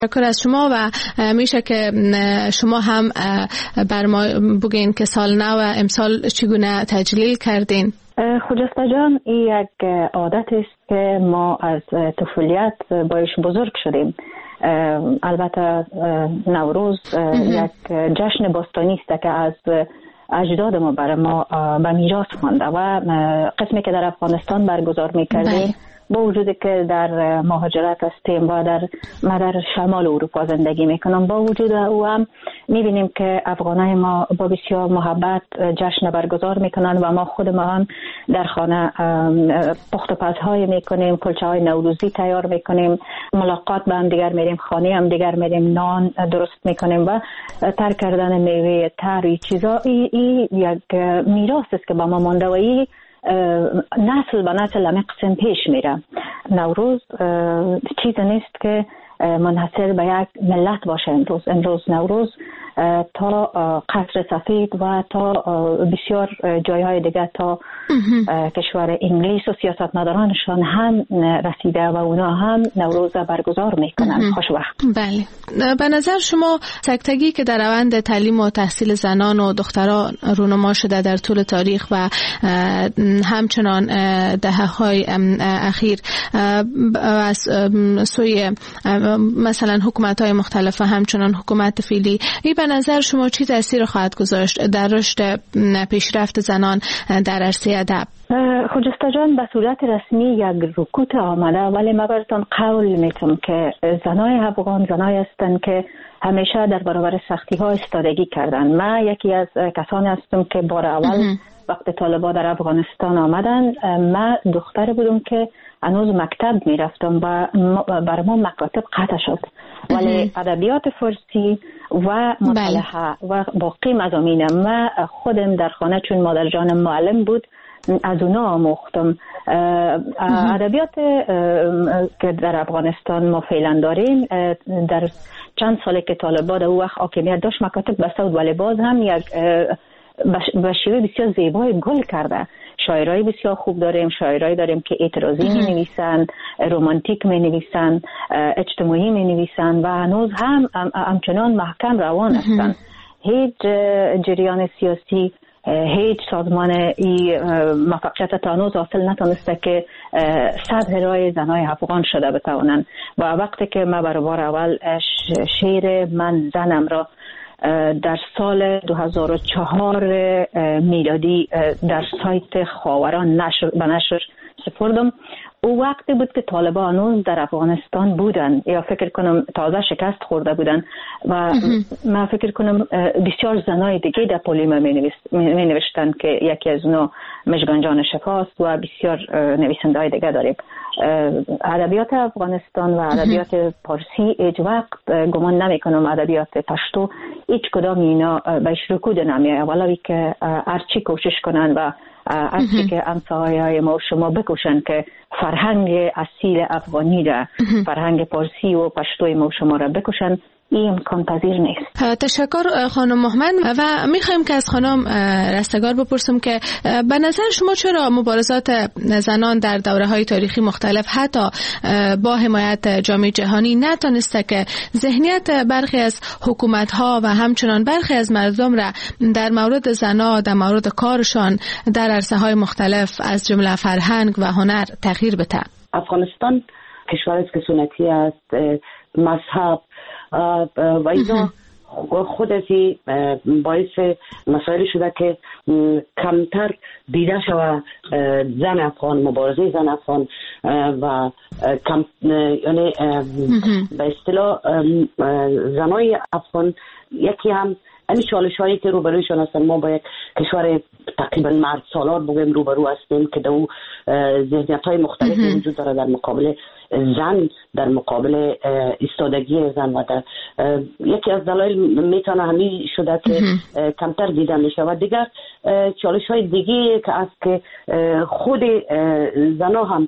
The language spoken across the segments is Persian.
تشکر از شما و میشه که شما هم بر ما بگین که سال نو امسال چگونه تجلیل کردین؟ خجسته جان، این یک عادت است که ما از طفولیت باش بزرگ شدیم. البته نوروز یک جشن باستانی است که از اجداد ما برای ما به میراث مانده و قسمی که در افغانستان برگزار می‌کردیم با وجودی که در مهاجرت هستیم و ما در شمال اروپا زندگی میکنم، با وجود او هم میبینیم که افغانای ما با بسیار محبت جشن برگزار میکنن و ما خود ما هم در خانه پخت و پزهای میکنیم، کلچه های نوروزی تیار میکنیم، ملاقات با هم دیگر میریم، خانه هم دیگر میریم، نان درست میکنیم و تر کردن میوه تر چیزا. این یک میراث است که با ما مانده و این نسل به نسل همه قسم پیش میره. نوروز چیز نیست که منحصر به یک ملت باشه. امروز نوروز تا قصر سفید و تا بسیار جایهای دیگه، تا کشور انگلیس و سیاستمدارانشان هم رسیده و اونا هم نوروز برگزار میکنن. خوش وقت. بله، به نظر شما تکتگی که در روند تعلیم و تحصیل زنان و دختران رونما شده در طول تاریخ و همچنان دهه‌های اخیر از سوی مثلا حکومت‌های مختلف و همچنان حکومت فعلی، این به نظر شما چی تاثیر خواهد گذاشت در رشد پیشرفت زنان در عرصه ادب؟ خجسته جان، به صورت رسمی یک رکود آمده، ولی من براتون قول میتونم که زنای افغان زنای هستند که همیشه در برابر سختی ها ایستادگی کردن. من یکی از کسانی هستم که بار اول وقتی طالبان در افغانستان آمدن، من دختر بودم که هنوز مکتب میرفتم و برای ما مکاتب قطع شد، ولی ادبیات فارسی و مطالعه و باقی مضامین من خودم در خانه، چون مادر جانم معلم بود، از اونا آموختم. ادبیات که در افغانستان ما فعلا داریم، در چند ساله که طالبان او وقت حاکمیت داشت مکاتب بسته بود، ولی باز هم یک به شیوه بسیار زیبای گل کرده. شاعرای بسیار خوب داریم، شاعرای داریم که اعتراضی می نویسن، رومانتیک می نویسن، اجتماعی می نویسن و هنوز هم همچنان محکم روان هستند. هیچ جریان سیاسی، هیچ سازمان موفقیت تا هنوز حاصل نتونسته که سطح رای زنای افغان شده بتوانند. و وقتی که ما برای بار اول شعر من زنم را در سال 2004 میلادی در سایت خاوران به نشر سپردم، او وقتی بود که طالبان هنوز در افغانستان بودن یا فکر کنم تازه شکست خورده بودن و من فکر کنم بسیار زنای دیگه در پولیما می نوشتن که یکی از اونا مژگان جان شفاست و بسیار نویسنده های دیگه داریم. ادبیات افغانستان و ادبیات پارسی هیچ وقت گمان نمی کنم ادبیات پشتو هیچ کدام اینا بهش رکود نمیه، ولی که هرچی کوشش کنن و هرچی که همسایه‌های ما و شما بکوشن که فرهنگ اصیل افغانی را، فرهنگ پارسی و پشتوی ما و شما را بکوشن، این امکان پذیر نیست. تشکر خانم مهمن. و میخوایم که از خانم رستگار بپرسم که به نظر شما چرا مبارزات زنان در دوره‌های تاریخی مختلف حتی با حمایت جامعه جهانی نتونسته که ذهنیت برخی از حکومت‌ها و همچنان برخی از مردم را در مورد زنان، در مورد کارشان در عرصه‌های مختلف از جمله فرهنگ و هنر تغییر بده؟ افغانستان کشوری است که سنتی است، مذهب و اینا خود ازی باعث مسائلی شده که کمتر دیده شود زن افغان، مبارزه زن افغان و یعنی به اصطلاح زنای افغان یکی هم این چالش هایی که روبرویشان هستن. ما با یک کشور تقریبا مرد سالار بگیم روبرو هستیم که دو ذهنیت های مختلفی وجود داره در مقابل زن، در مقابل ایستادگی زن و در یکی از دلایل میتونه همین شده که کمتر دیده میشه. و دیگر چالش های دیگه که از که خود زنها هم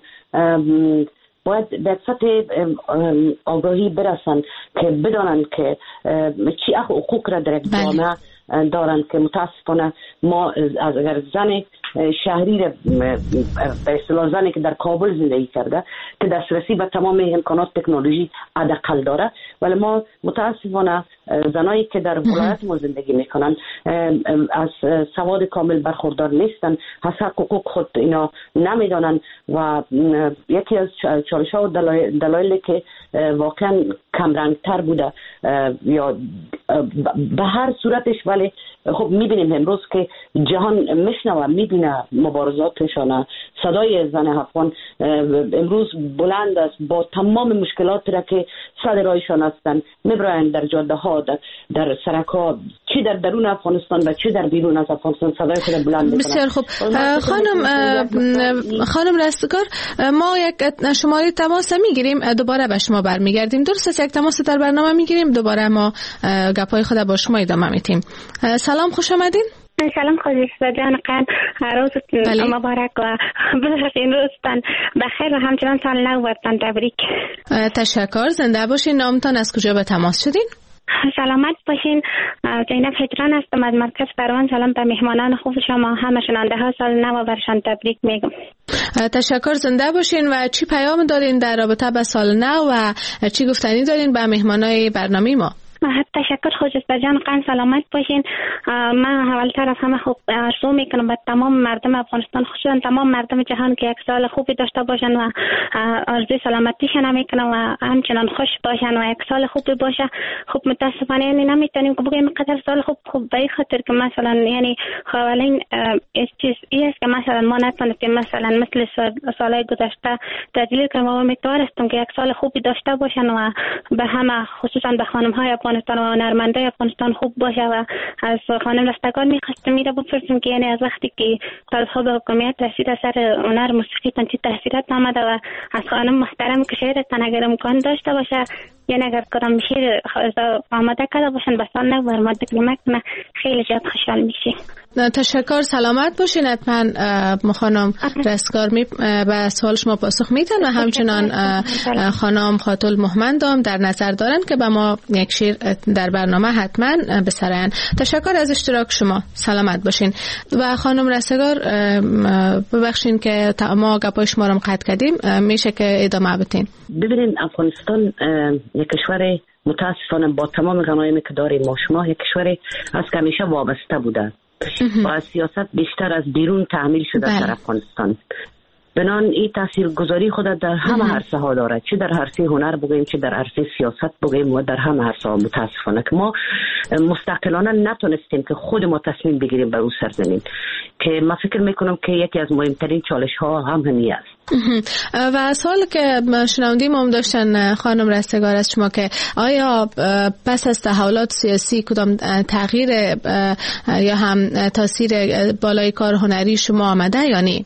باید به سطح آگاهی برسن که بدانن که چی حقوق را در جامعه دارند که متاسفانه ما اگر زن شهری به اصطلاح زنی که در کابل زندگی کرده که دسترسی به تمام امکانات تکنولوژی حداقل داره، ولی ما متاسفانه زنایی که در ولایت ما زندگی میکنن از سواد کامل برخوردار نیستن، از حقوق خود اینا نمیدانن و یکی از چالش‌ها و دلایلی که واقعا کمرنگتر بوده یا به هر صورتش، ولی خب میبینیم امروز که جهان میشنوه میبینه مبارزاتشان، صدای زن افغان امروز بلند است با تمام مشکلاتی را که سر راهشان هستند، میبرند در جاده ها، در سرک‌ها، چی در درون افغانستان و چی در بیرون از افغانستان صدای خود بلند میکنند. بسیار خوب. خانم رستگار، ما یک شماره تماس میگیریم، دوباره به شما برمیگردیم. درست است، یک تماس در برنامه میگیریم، دوباره ما گپای خود با شما ادامه میدیم. سلام، خوش آمدین. سلام خانم جان، روزتون مبارک و این روزتان بخیر و همچنان سال نو برتان تبریک. تشکر، زنده باشین. نامتان، از کجا به تماس شدین؟ سلامت باشین. زینب هجران هستم از مرکز پروان. سلام به مهمانان خوب شما، همه شنونده ها سال نو برشان تبریک میگم. تشکر، زنده باشین. و چی پیام دارین در رابطه با سال نو و چی گفتنی دارین به مهمانای برنامه ما؟ تشکر خوشستر جان، قن سلامت باشین. من اولتر از همه خوب آرزو میکنم به تمام مردم افغانستان، خصوصا تمام مردم جهان که یک سال خوبی داشته باشن و آرزوی سلامتیشان میکنم و همچنان خوش باشن و یک سال خوبی باشه. خب متاسفانه یعنی نمیتونیم که بگیم قدر سال خوب به این خاطر که مثلا یعنی حوالین چیز است که مثلا ما نتونستیم مثلا مثل سالهای گذشته تجلیل کنیم و امیدوارستم که یک سال خوبی داشته باشن و به همه خصوصا به خانم های افغانستان و هنرمندای افغانستان خوب باشه. و از خانم رستگار میخواستم میره بپرسیم که یعنی از وقتی که طالب‌ها به حکومت رسید سر هنر موسیقی تان چی تاثیرات آمده و از خانم محترم که شعرتان اگر امکان داشته باشه یعنی اگر کدام شعر آماده کرده باشن به سال نو برام تقدیم کنه خیلی زیاد خوشحال میشیم. تشکر، سلامت باشین. حتما خانم رستگار به سوال شما پاسخ میدن و همچنان خانم خاتون محمدم در نظر دارن که به ما یک شعر در برنامه حتما بسرن. تشکر از اشتراک شما، سلامت باشین. و خانم رستگار ببخشین که ما گپای شما رو قطع کردیم، میشه که ادامه بدین. ببینید افغانستان یک کشور متاسفانه با تمام غنایمی که داریم ما شما یک کشوری از که همیشه وابسته بوده و از سیاست بیشتر از بیرون تحمیل شده در افغانستان. بنان این تاثیرگذاری خود در همه عرصه ها داره، چه در عرصه هنر بگوییم چه در عرصه سیاست بگوییم و در همه عرصه ها. متاسفانه که ما مستقلانه نتونستیم که خود ما تصمیم بگیریم بر اون سرزمین که من فکر میکنم که یکی از مهمترین چالش ها هم همین است. و سوال که شنوندیم هم داشتن خانم رستگار از شما که آیا پس از تحولات سیاسی کدام تغییر یا هم تاثیر بالای کار هنری شما آمده یا نی؟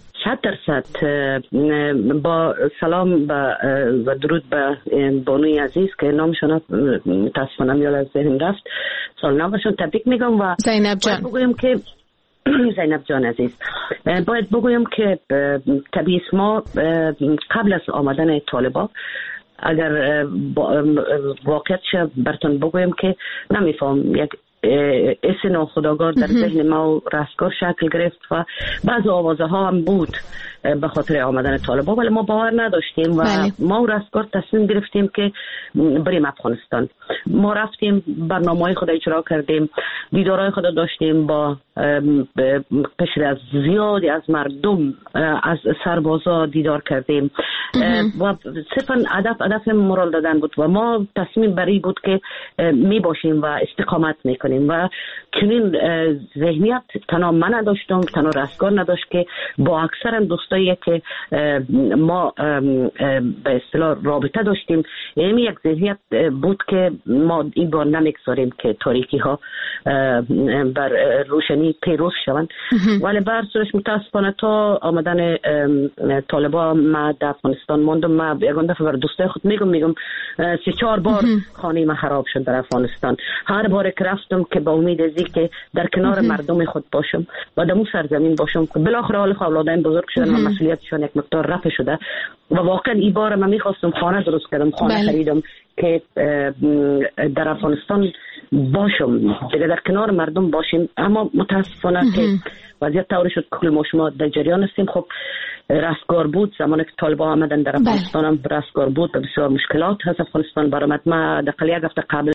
100% با سلام و درود به بانوی عزیز که نامشون متاسفانه یاد از ذهن رفت، سال نوشون تبریک میگم. و زینب جان بگویم که زینب جان عزیز، باید بگویم که طبیعی ما قبل از آمدن طالبا اگر واقعیتش براتون بگویم که نمیفهم یک اسم ناخودآگاه در ذهن ما و رستگار شکل گرفت و بعض آوازه ها هم بود به خاطر آمدن طالبا، ولی ما باور نداشتیم و ما و رستگار تصمیم گرفتیم که بریم افغانستان. ما رفتیم، برنامه‌های خود اجرا کردیم، دیدارهای خود داشتیم با قشر از زیادی از مردم، از سربازا دیدار کردیم و صرفا هدف مرال دادن بود و ما تصمیم بری بود که می باشیم و استقامت میکنیم و چنین ذهنیت تنها من نداشتم، تنها رستگار نداشت که با اکثر دوستایی که ما به اصطلاح رابطه داشتیم یعنی یک ذهنیت بود که ما این بار نمیگذاریم که تاریکی ها بر روشنی پیروز شوند. ولی بر صورت متاسفانه تا آمدن طالبا ما در افغانستان ماندم. ما یگان دفعه بر دوستای خود میگم 3-4 بار خانه ما خراب شد در افغانستان. هر بار که رفتم که با امید ازی که در کنار مردم خود باشم و در اون سرزمین باشم که بالاخره حال اولادایم بزرگ شدن و مسئولیتشون یک مقدار رفع شده و واقعا این بار من میخواستم خانه درست کردم، خانه خریدم که در افغانستان باشم دیگه، در کنار مردم باشیم. اما متاسفانه که وضعیت طوری شد کل ما شما در جریان هستیم. خب رستگار بود زمانی که طالبان آمدن در افغانستان هم رستگار بود و بسیار مشکلات هست افغانستان برآمد. ما دقیقاً یک هفته قبل